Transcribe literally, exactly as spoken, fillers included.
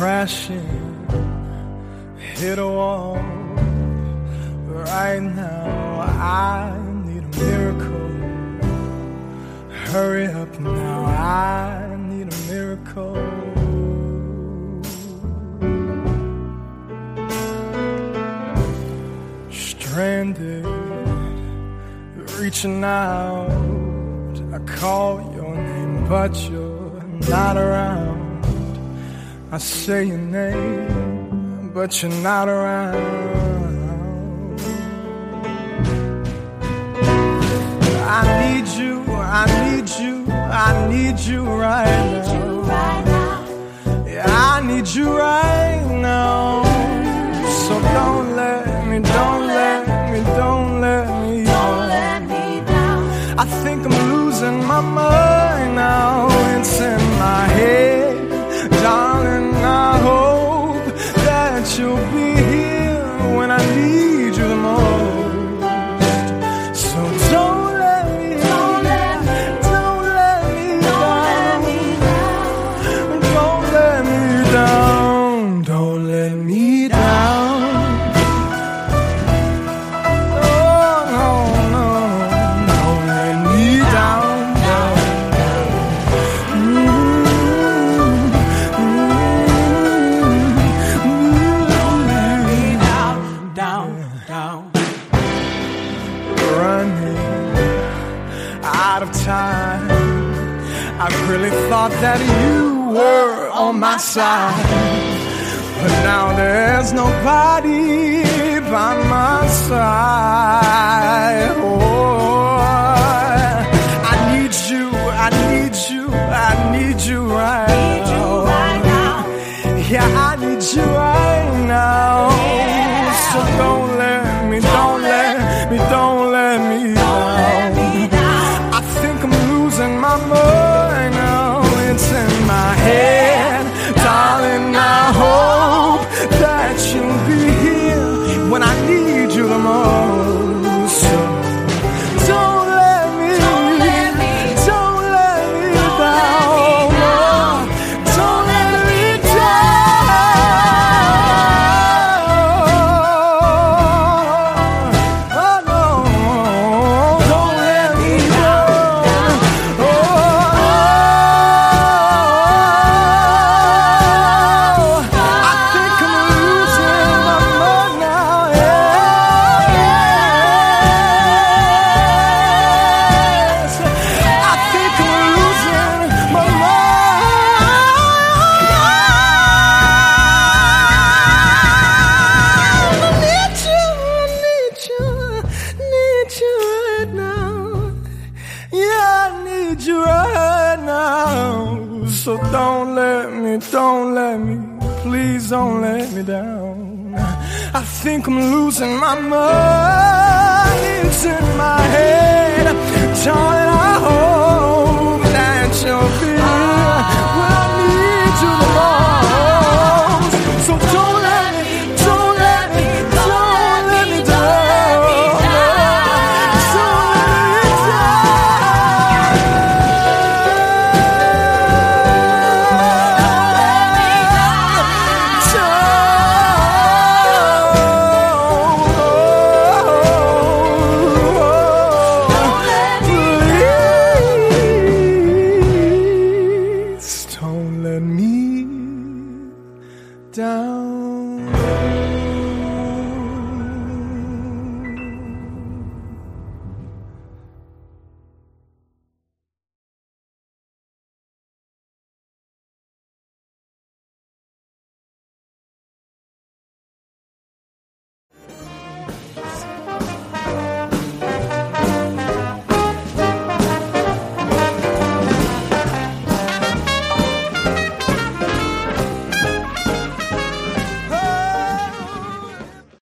crashing, hit a wall. Right now I need a miracle. Hurry up now, I need a miracle. Stranded, reaching out, I call your name but you're not around. I say your name but you're not around. I need you, I need you, I need you right now. Yeah, I need you right now. So don't let me, don't let me, don't let me down. I think I'm losing my mind now. It's in my head, darling. I hope that you'll be here when I need you the most. So don't. I really thought that you were on my side, but now there's nobody by my side. Oh, I need you, I need you, I need you right now. Yeah, I need you right now. So don't let me, don't let me, don't let me down. I think I'm losing my mind now. It's in my head, darling. I hope that you'll be here when I need you the most. So don't let me, don't let me, don't let me down. Don't let me down. Oh no, don't let me down. So don't let me, don't let me, please don't let me down. I think I'm losing my mind. It's in my head.